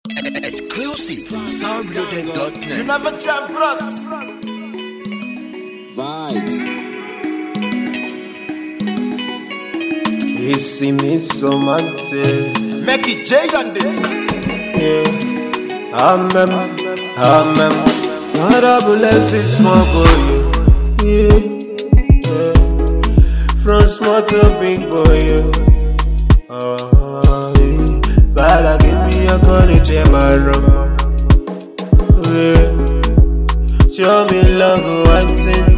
Exclusive from soundloaded.net. You never jump us. Vibes. You see me so much. Make it J on this. Amen. God I bless this small boy. Yeah. From small to big boy. Father give me a courage in my room. Yeah. Show me love, one thing.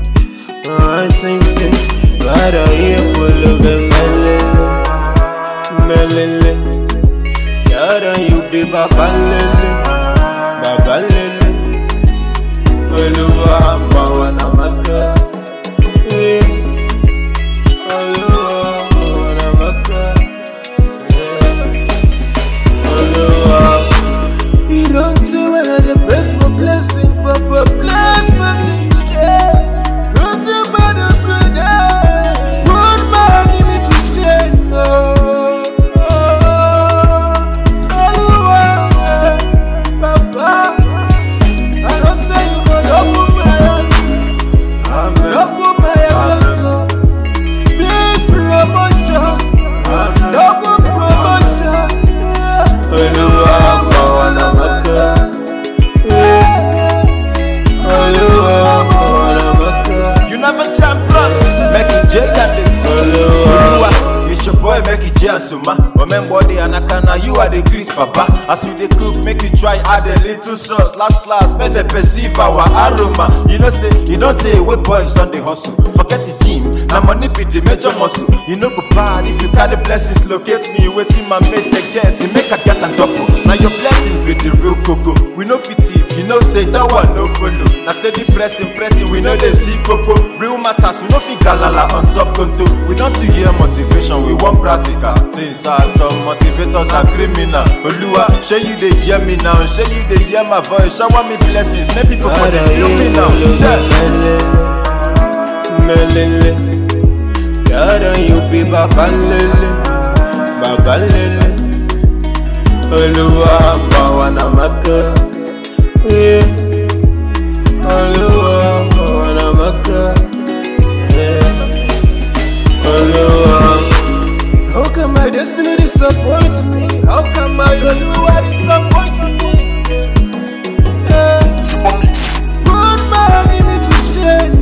God I hear full of melele. Yada you be Baba Lele. Oluwa bawa na maka. Oluwa bawa na maka. Oluwa. You don't say when I pray for blessing, Papa bless blessing today. Don't say better today. Put my enemy to shame. You never jump us. Make it J on this. It's your boy make it J and Suma. Women body and Akana, you are the grease papa. As you the cook, make you try add a little sauce. Last, make they perceive our aroma. You know say, you don't say what boys on the hustle. Forget the gym, now money be the major muscle. You know go bad if you carry blessings, locate me, waiting my mate they get. It make a get and double. Now your blessings be the real cocoa. We know fit if you know say that one no follow. Now steady pressing, we know they see cocoa. Real matters, we know fit galala on top conto. We don't to hear motivation, we want practical things. Some motivators are criminal. Oluwa, show you they hear me now, show you they hear my voice. Shower me blessings, make people for they feel me now. Melele, Yada you be Baba Lele. Oluwa bawa na maka. Oluwa bawa na maka. Oluwa. How can my destiny disappoint me? How can my Oluwa disappoint me? Put my enemy to shame.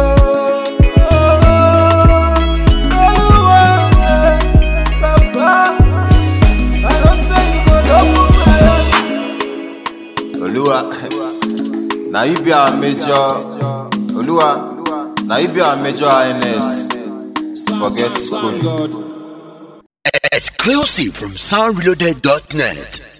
Oluwa, now you be our major. Oluwa, now you be our major INS. Forget school. Exclusive from soundloaded.net.